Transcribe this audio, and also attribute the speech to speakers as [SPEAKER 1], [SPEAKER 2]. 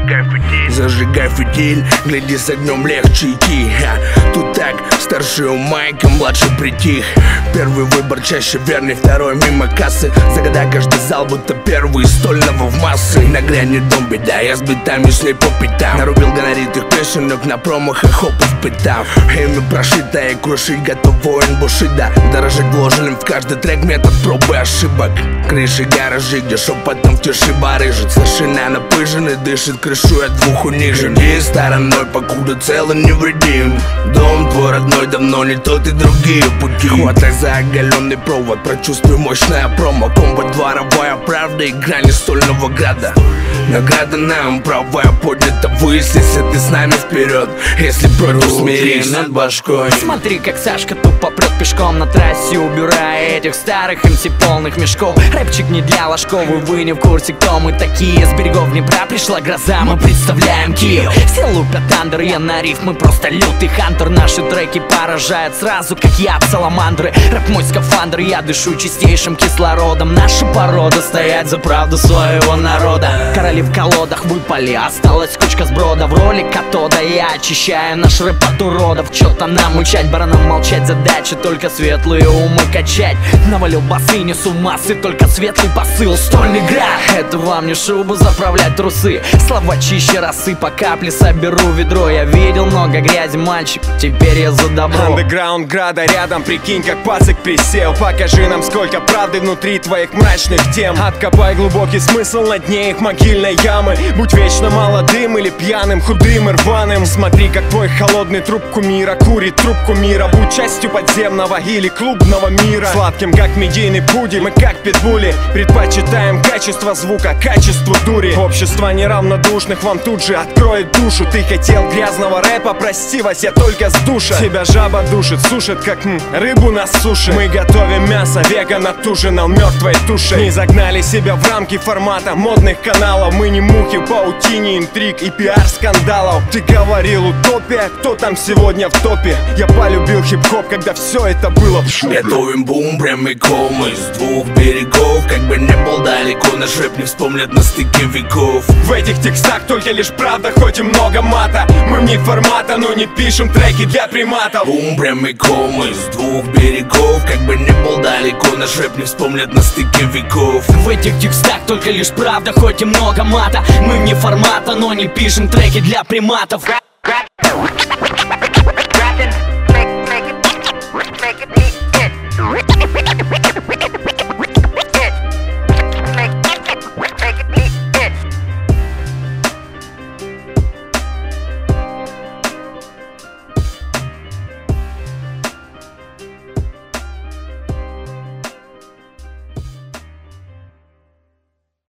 [SPEAKER 1] Зажигай фитиль, гляди, с огнем легче идти. Тут так, старший у майка, младший притих. Первый выбор чаще верный, второй мимо кассы. Загадай каждый зал, будто первый из стольного в массы. Наглянет дом беда, я с битами с ней по пятам. Нарубил гоноритых песенок на промахах, опыт пытав. Ими прошитая, крушить готов воин Бушида. Дорожить вложенным в каждый трек метод пробы ошибок. Крыши гаражи, где шепотом в тиши барыжит. Старшина напыжен и дышит, крышу от двух унижен. И стороной, покуда цел и невредим. Дом твой родной, давно не тот и другие пути. Хватай за оголенный провод, прочувствуй мощная промо. Комбо, дворовая правда и грани стольного града. Награда нам, правая поднята ввысь. Если ты с нами вперед, если против, смирись над башкой.
[SPEAKER 2] Смотри, как Сашка тупо прет пешком на трассе, убирая этих старых МС полных мешков. Рэпчик не для ложков, и вы не в курсе, кто мы такие. С берегов Днепра пришла гроза, мы представляем Киев. Все лупят андер, я на рифмы просто лютый хантер. Наши треки поражают сразу, как яд саламандры. Рэп мой скафандр, я дышу чистейшим кислородом. Наша порода стоять за правду своего народа. Короли в колодах выпали, осталась кучка сброда. В роли катода я очищаю наш рэп от уродов. Чё-то нам мучать, баранам молчать, задача только светлые умы качать. Навалил басы, несу массы, только светлый посыл. Стольный град, это вам не шуба заправлять трусы. Слова чище росы, по капле соберу ведро. Я видел много грязи, мальчик, теперь я за добро.
[SPEAKER 3] Андеграунд града рядом, прикинь, как пацик присел. Покажи нам, сколько правды внутри твоих мрачных тем. Откопай глубокий смысл на дне их могильной ямы. Будь вечно молодым или пьяным, худым и рваным. Смотри, как твой холодный труп кумира курит трубку мира. Будь частью подземного или клубного мира. Сладким, как медийный пудель, мы как питбули. Предпочитаем качество звука качеству дури. Общество неравнодушных вам тут же откроет душу. Ты хотел грязного рэпа, прости, Вась, я только с душа. Тебя жаба душит, сушит, как рыбу на суше. Мы готовим мясо, веган отужинал мертвой тушей. Не загнали себя в рамки формата модных каналов. Мы не мухи в паутине интриг и пиар-скандалов. Ты говорил утопия, кто там сегодня в топе? Я полюбил хип-хоп, когда все это было в шутке.
[SPEAKER 1] Готовим бум прямиком из двух берегов. Как бы не был далеко, наш рэп не вспомнят на стыке веков.
[SPEAKER 3] В этих текстах только лишь правда, хоть и много мата. Мы вне формата, но не пишем треки для приматов.
[SPEAKER 1] Бум прямиком из двух берегов. Как бы не был далеко, наш рэп не вспомнят на стыке веков.
[SPEAKER 2] В этих текстах только лишь правда, хоть и много мата. Мы вне формата, но не пишем треки для приматов.